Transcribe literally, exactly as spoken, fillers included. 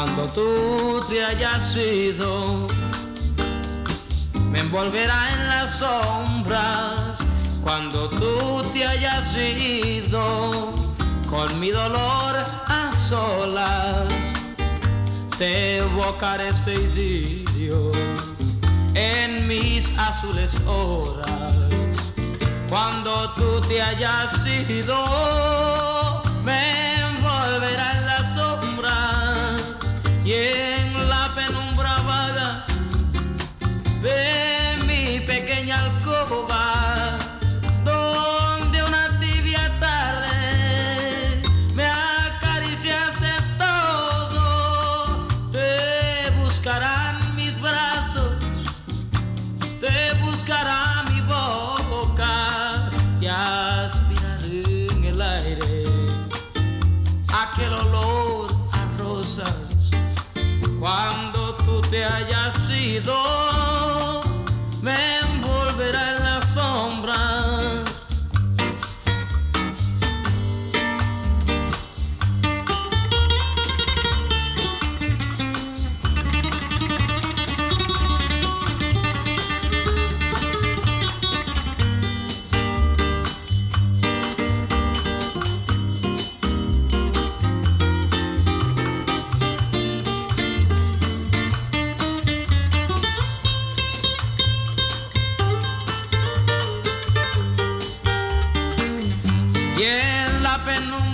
Cuando tú te hayas ido, me envolverá en las sombras. Cuando tú te hayas ido, con mi dolor a solas, te evocaré este idilio en mis azules horas. Cuando tú te hayas ido, me envolverá en las sombras y en la penumbra vaga de mi pequeña alcoba, donde una tibia tarde me acariciaste todo. Te buscarán mis brazos, te buscará mi boca y aspiraré en el aire aquel olor a rosas. Cuando tú te hayas ido, me envolverá en las sombras. Y en la penumbra